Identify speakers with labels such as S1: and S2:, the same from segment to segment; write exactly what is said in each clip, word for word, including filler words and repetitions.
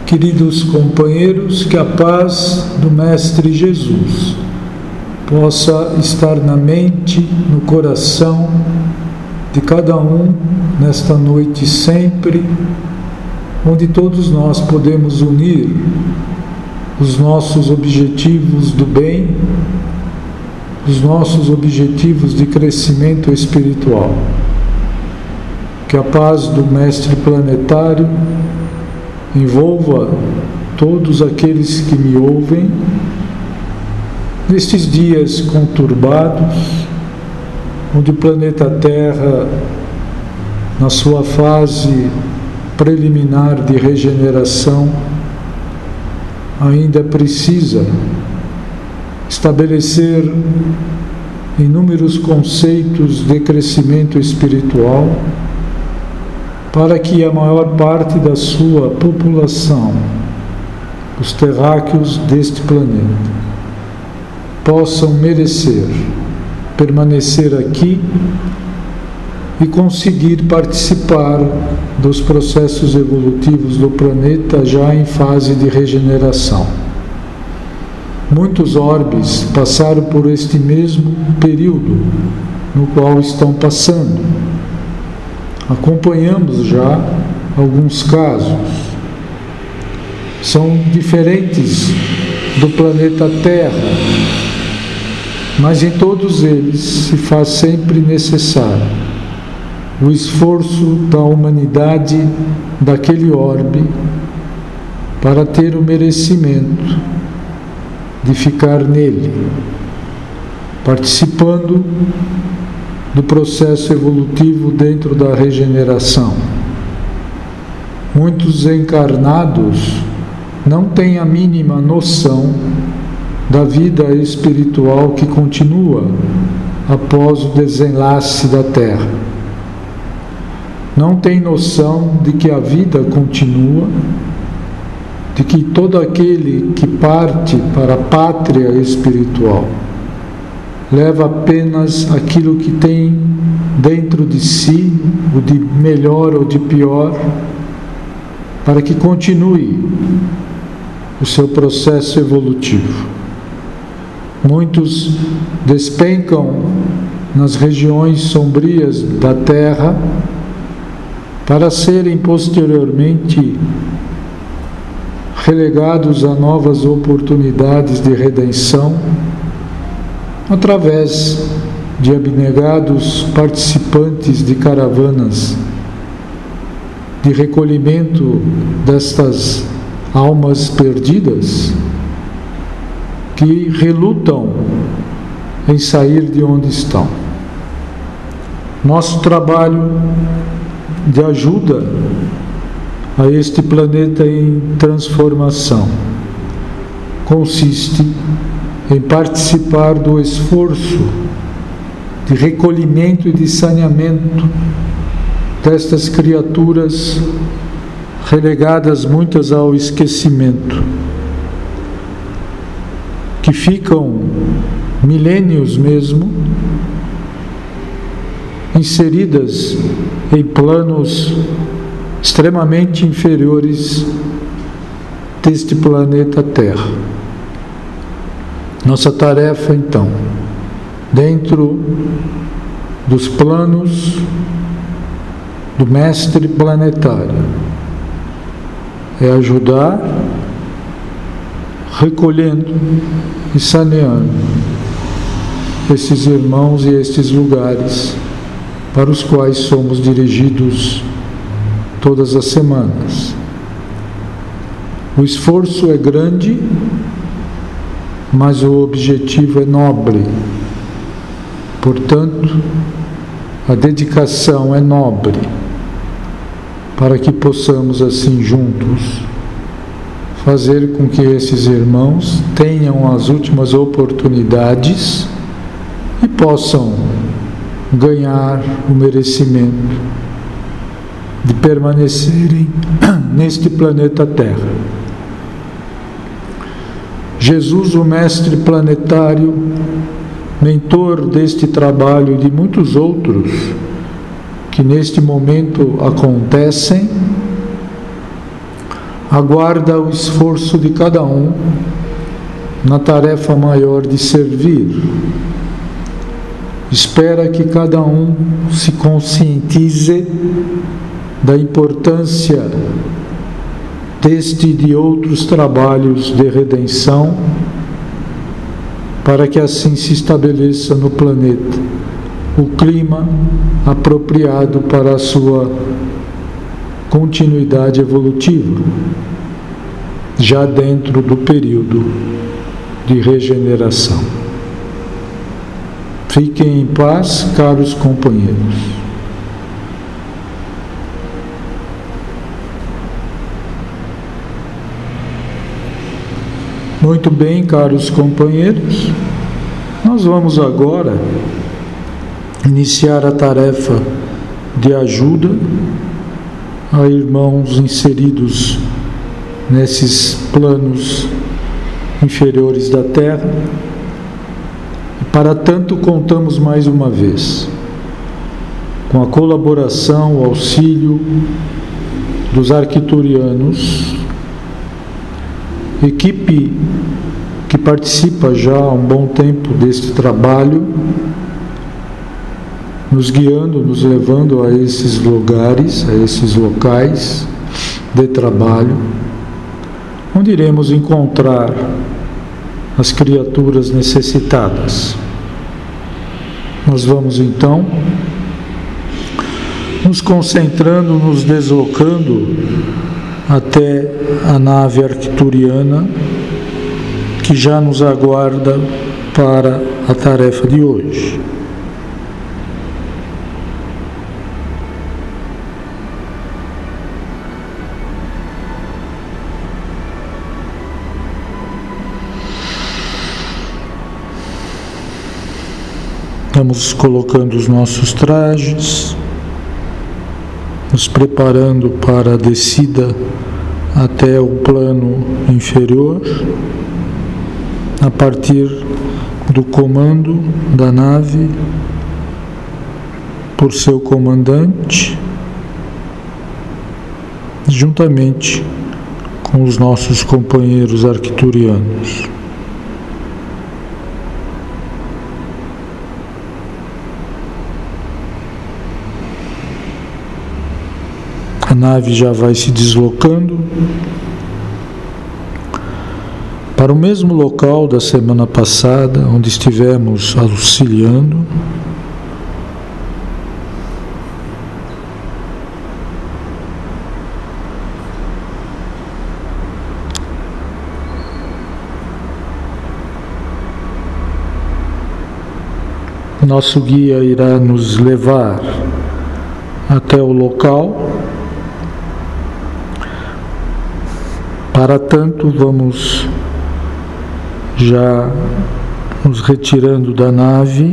S1: Queridos companheiros, que a paz do Mestre Jesus possa estar na mente, no coração de cada um nesta noite sempre, onde todos nós podemos unir os nossos objetivos do bem, os nossos objetivos de crescimento espiritual. Que a paz do Mestre Planetário envolva todos aqueles que me ouvem nestes dias conturbados, onde o planeta Terra, na sua fase preliminar de regeneração, ainda precisa estabelecer inúmeros conceitos de crescimento espiritual, para que a maior parte da sua população, os terráqueos deste planeta, possam merecer permanecer aqui e conseguir participar dos processos evolutivos do planeta já em fase de regeneração. Muitos orbes passaram por este mesmo período no qual estão passando. Acompanhamos já alguns casos. São diferentes do planeta Terra, mas em todos eles se faz sempre necessário o esforço da humanidade daquele orbe para ter o merecimento de ficar nele, participando do processo evolutivo dentro da regeneração. Muitos encarnados não têm a mínima noção da vida espiritual que continua após o desenlace da Terra. Não têm noção de que a vida continua, de que todo aquele que parte para a pátria espiritual leva apenas aquilo que tem dentro de si, o de melhor ou de pior, para que continue o seu processo evolutivo. Muitos despencam nas regiões sombrias da Terra para serem posteriormente relegados a novas oportunidades de redenção, através de abnegados participantes de caravanas de recolhimento destas almas perdidas, que relutam em sair de onde estão. Nosso trabalho de ajuda a este planeta em transformação consiste em participar do esforço de recolhimento e de saneamento destas criaturas relegadas muitas ao esquecimento, que ficam milênios mesmo inseridas em planos extremamente inferiores deste planeta Terra. Nossa tarefa, então, dentro dos planos do Mestre Planetário, é ajudar, recolhendo e saneando esses irmãos e estes lugares para os quais somos dirigidos todas as semanas. O esforço é grande, mas o objetivo é nobre. Portanto, a dedicação é nobre, para que possamos assim juntos fazer com que esses irmãos tenham as últimas oportunidades e possam ganhar o merecimento de permanecerem neste planeta Terra. Jesus, o Mestre Planetário, mentor deste trabalho e de muitos outros que neste momento acontecem, aguarda o esforço de cada um na tarefa maior de servir. Espera que cada um se conscientize da importância deste e de outros trabalhos de redenção, para que assim se estabeleça no planeta o clima apropriado para a sua continuidade evolutiva, já dentro do período de regeneração. Fiquem em paz, caros companheiros. Muito bem, caros companheiros, nós vamos agora iniciar a tarefa de ajuda a irmãos inseridos nesses planos inferiores da Terra. E para tanto, contamos mais uma vez com a colaboração, o auxílio dos arcturianos, equipe que participa já há um bom tempo deste trabalho, nos guiando, nos levando a esses lugares, a esses locais de trabalho, onde iremos encontrar as criaturas necessitadas. Nós vamos então nos concentrando, nos deslocando até a nave arcturiana, que já nos aguarda para a tarefa de hoje. Estamos colocando os nossos trajes, nos preparando para a descida até o plano inferior, a partir do comando da nave por seu comandante, juntamente com os nossos companheiros arcturianos. A nave já vai se deslocando para o mesmo local da semana passada, onde estivemos auxiliando. Nosso guia irá nos levar até o local. Para tanto, vamos já nos retirando da nave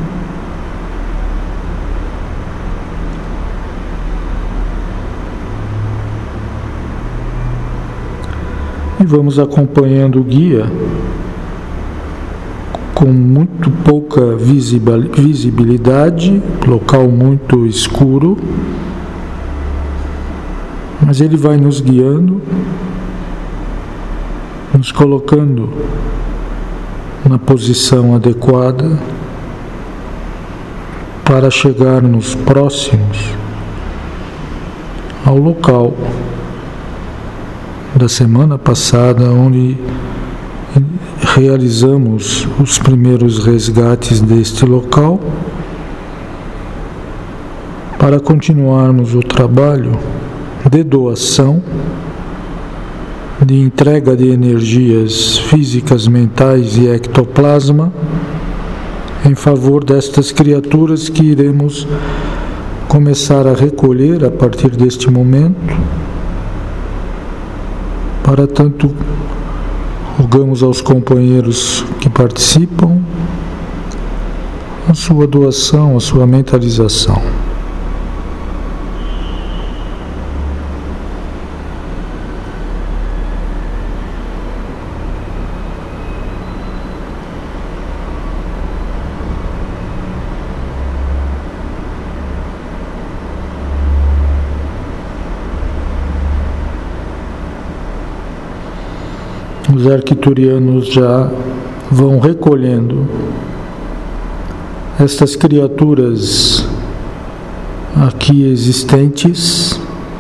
S1: e vamos acompanhando o guia com muito pouca visibilidade, local muito escuro, mas ele vai nos guiando, nos colocando na posição adequada para chegarmos próximos ao local da semana passada, onde realizamos os primeiros resgates deste local, para continuarmos o trabalho de doação, de entrega de energias físicas, mentais e ectoplasma em favor destas criaturas que iremos começar a recolher a partir deste momento. Para tanto, rogamos aos companheiros que participam a sua doação, a sua mentalização. os arcturianos já vão recolhendo estas criaturas aqui existentes,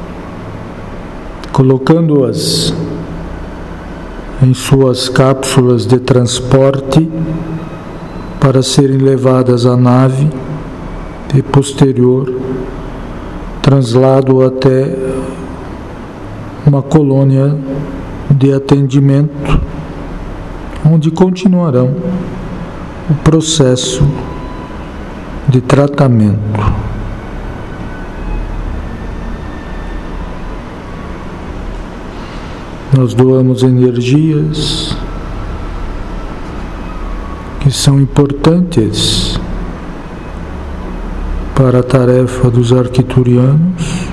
S1: colocando-as em suas cápsulas de transporte para serem levadas à nave e posterior translado até uma colônia de atendimento, onde continuarão o processo de tratamento. Nós doamos energias que são importantes para a tarefa dos arcturianos.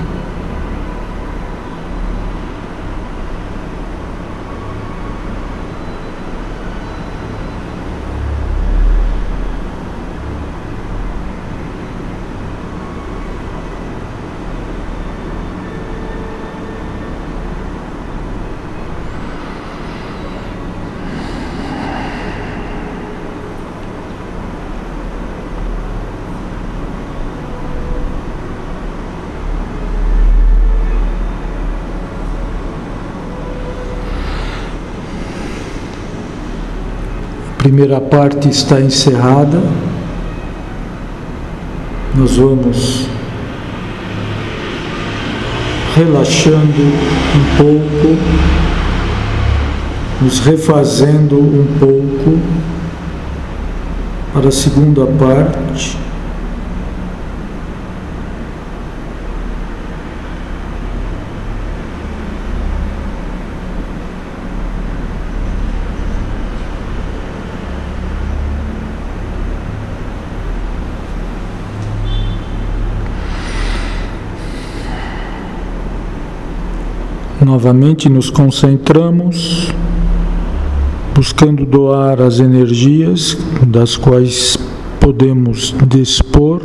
S1: A primeira parte está encerrada. Nós vamos relaxando um pouco, nos refazendo um pouco para a segunda parte. Novamente nos concentramos, buscando doar as energias das quais podemos dispor.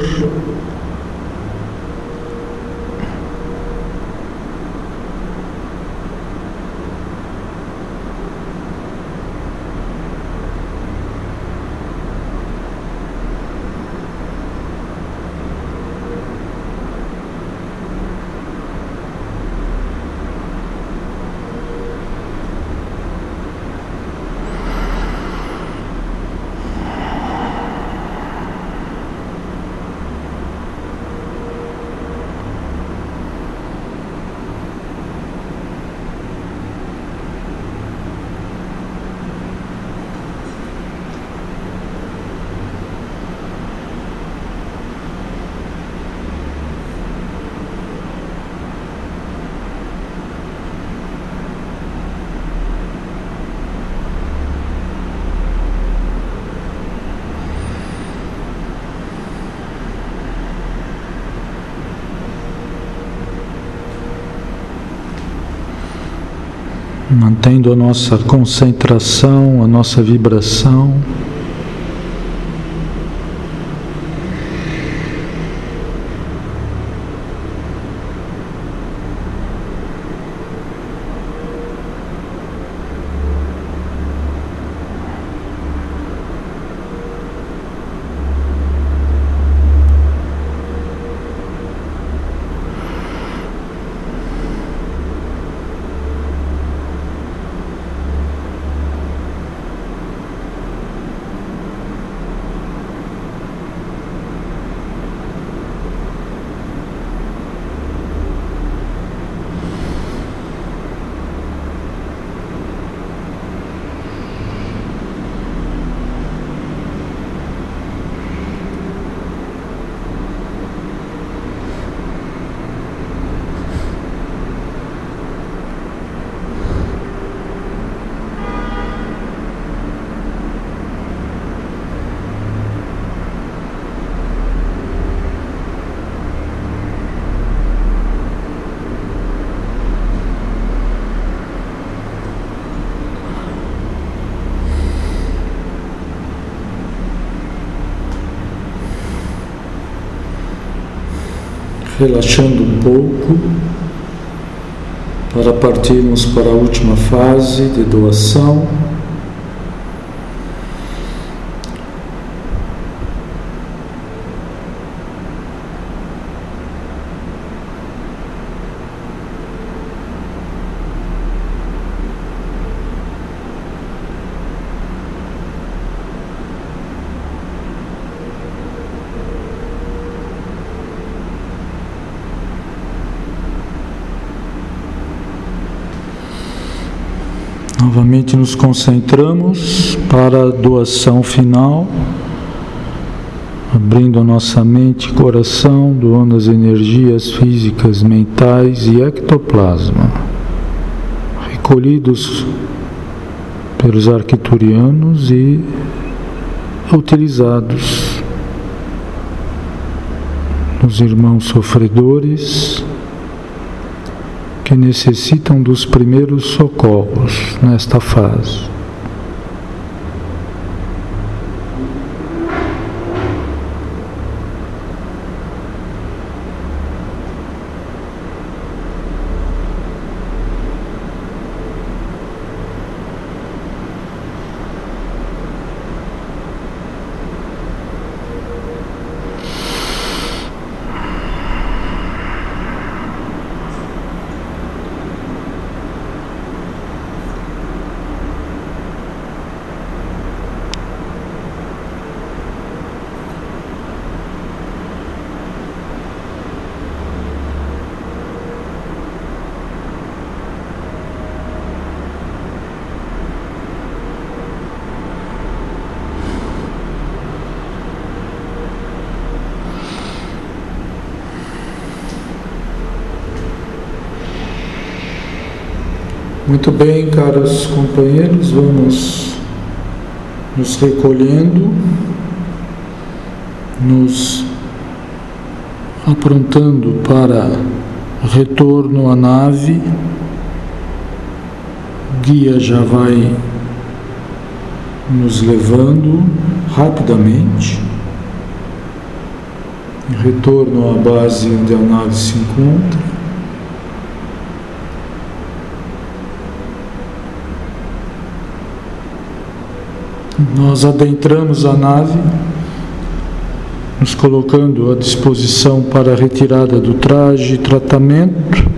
S1: Mantendo a nossa concentração, a nossa vibração. Relaxando um pouco, para partirmos para a última fase de doação. Novamente nos concentramos para a doação final, abrindo a nossa mente e coração, doando as energias físicas, mentais e ectoplasma, recolhidos pelos arcturianos e utilizados nos irmãos sofredores que necessitam dos primeiros socorros nesta fase. Muito bem, caros companheiros, vamos nos recolhendo, nos aprontando para retorno à nave. O guia já vai nos levando rapidamente em retorno à base onde a nave se encontra. Nós adentramos a nave, nos colocando à disposição para a retirada do traje e tratamento.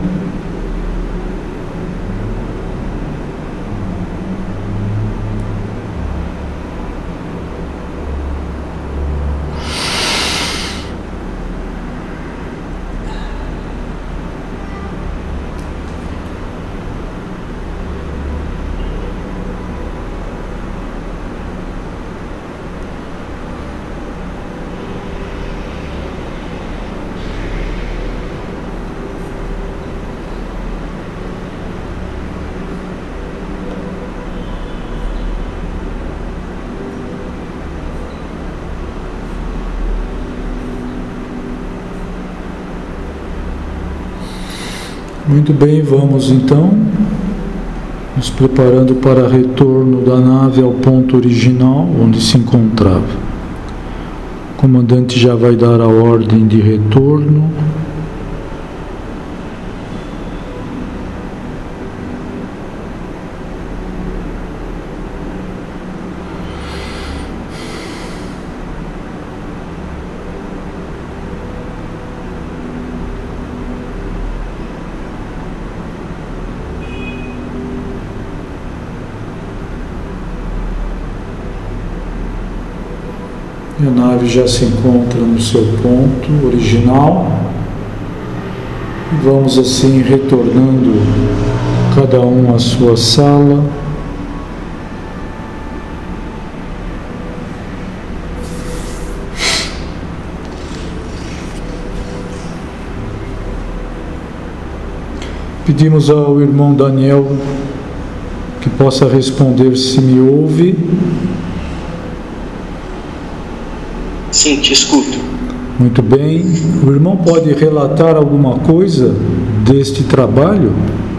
S1: Muito bem, vamos então nos preparando para retorno da nave ao ponto original onde se encontrava. O comandante já vai dar a ordem de retorno. E a nave já se encontra no seu ponto original. E vamos assim retornando cada um à sua sala. Pedimos ao irmão Daniel que possa responder se me ouve.
S2: Sim, te escuto.
S1: Muito bem. O irmão pode relatar alguma coisa deste trabalho?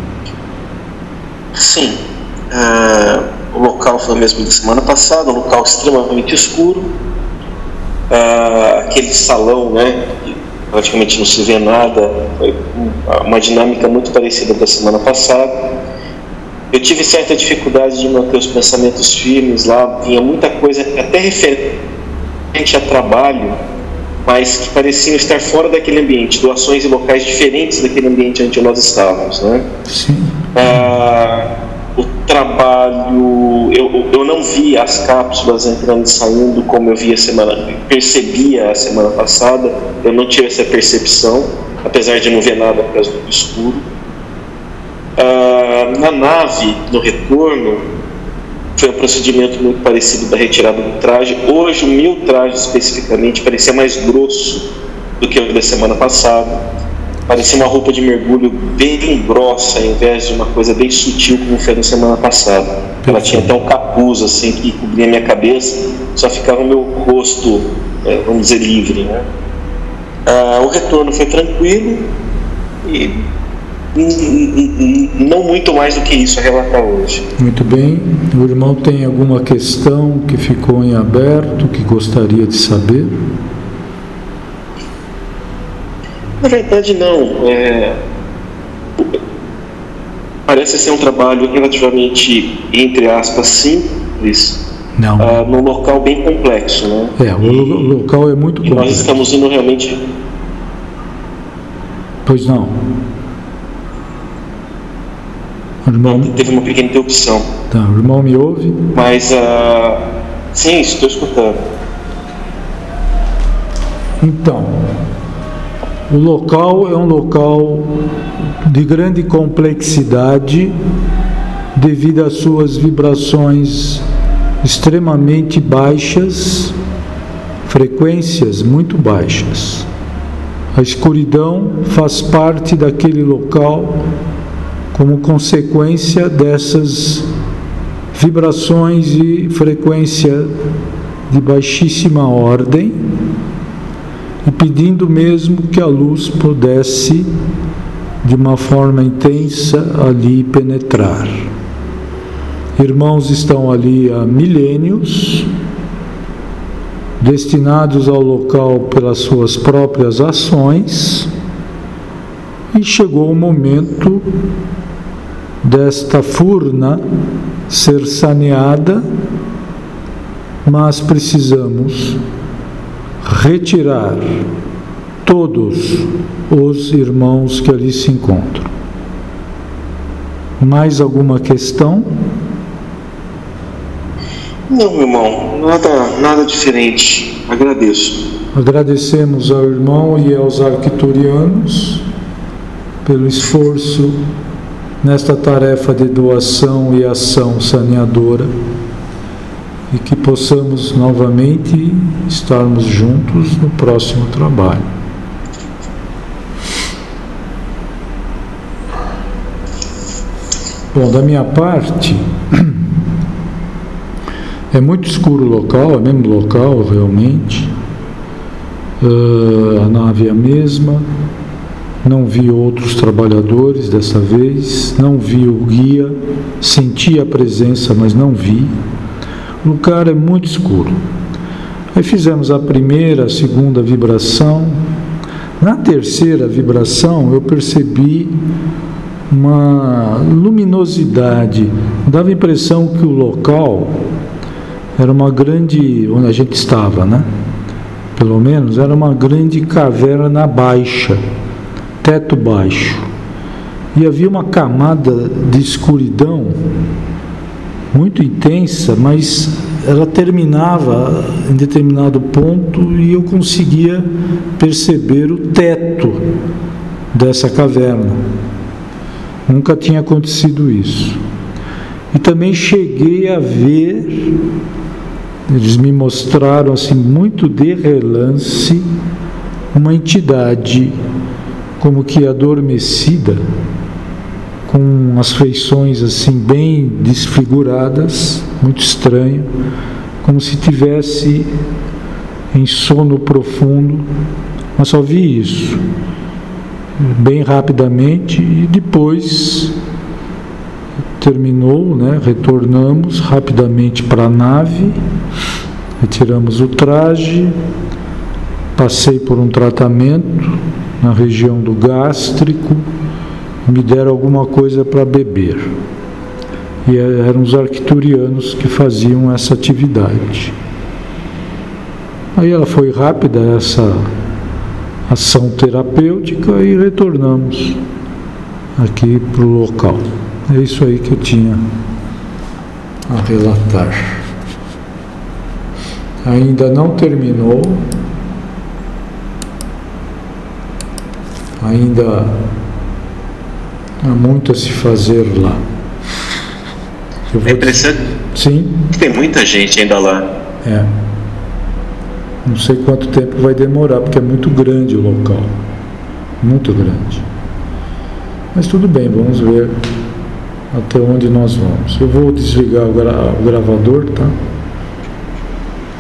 S2: Sim. Ah, o local foi o mesmo da semana passada, um local extremamente escuro. Ah, aquele salão, né, praticamente não se vê nada. Foi uma dinâmica muito parecida da semana passada. Eu tive certa dificuldade de manter os pensamentos firmes lá, tinha muita coisa até referente a trabalho, mas que pareciam estar fora daquele ambiente, doações em locais diferentes daquele ambiente onde nós estávamos, né?
S1: Sim.
S2: Ah, o trabalho, eu, eu não vi as cápsulas entrando e saindo como eu vi a semana, percebia a semana passada, eu não tive essa percepção, apesar de não ver nada por causa do escuro. Ah, na nave, no retorno, foi um procedimento muito parecido da retirada do traje. Hoje o meu traje especificamente parecia mais grosso do que o da semana passada. Parecia uma roupa de mergulho bem grossa, ao invés de uma coisa bem sutil como foi na semana passada. Ela tinha até um capuz assim que cobria minha cabeça, só ficava o meu rosto, é, vamos dizer, livre, né? Ah, o retorno foi tranquilo e não muito mais do que isso a relatar hoje.
S1: Muito bem. O irmão tem alguma questão que ficou em aberto, que gostaria de saber?
S2: Na verdade, não. É... Parece ser um trabalho relativamente, entre aspas, simples,
S1: não.
S2: Uh, num local bem complexo, né?
S1: É, o e, local é muito complexo.
S2: Nós estamos indo realmente...
S1: Pois não. O irmão...
S2: Não, teve uma pequena interrupção.
S1: Tá, o irmão me ouve?
S2: Mas, uh... sim, estou escutando.
S1: Então, o local é um local de grande complexidade devido às suas vibrações extremamente baixas, frequências muito baixas. A escuridão faz parte daquele local como consequência dessas vibrações e frequência de baixíssima ordem, e pedindo mesmo que a luz pudesse de uma forma intensa ali penetrar. Irmãos estão ali há milênios, destinados ao local pelas suas próprias ações, e chegou o momento desta furna ser saneada, mas precisamos retirar todos os irmãos que ali se encontram. Mais alguma questão?
S2: Não, meu irmão, nada, nada diferente. Agradeço.
S1: Agradecemos ao irmão e aos arcturianos pelo esforço nesta tarefa de doação e ação saneadora, e que possamos novamente estarmos juntos no próximo trabalho. Bom, da minha parte, é muito escuro o local, é o mesmo local realmente, uh, a nave é a mesma, não vi outros trabalhadores dessa vez, não vi o guia, senti a presença, mas não vi. O lugar é muito escuro. Aí fizemos a primeira, a segunda vibração. Na terceira vibração eu percebi uma luminosidade. Dava a impressão que o local era uma grande, onde a gente estava, né? Pelo menos era uma grande caverna baixa, teto baixo. E havia uma camada de escuridão muito intensa, mas ela terminava em determinado ponto e eu conseguia perceber o teto dessa caverna. Nunca tinha acontecido isso. E também cheguei a ver, eles me mostraram assim muito de relance, uma entidade como que adormecida, com as feições assim bem desfiguradas, muito estranho, como se tivesse em sono profundo, mas só vi isso bem rapidamente e depois terminou, né? Retornamos rapidamente para a nave, retiramos o traje, passei por um tratamento na região do gástrico, me deram alguma coisa para beber. E eram os arcturianos que faziam essa atividade. Aí ela foi rápida, essa ação terapêutica, e retornamos aqui para o local. É isso aí que eu tinha a relatar. Ainda não terminou, ainda há muito a se fazer lá. Eu vou...
S2: É impressionante.
S1: Sim.
S2: Tem muita gente ainda lá.
S1: É. Não sei quanto tempo vai demorar, porque é muito grande o local. Muito grande. Mas tudo bem, vamos ver até onde nós vamos. Eu vou desligar o, gra- o gravador, tá?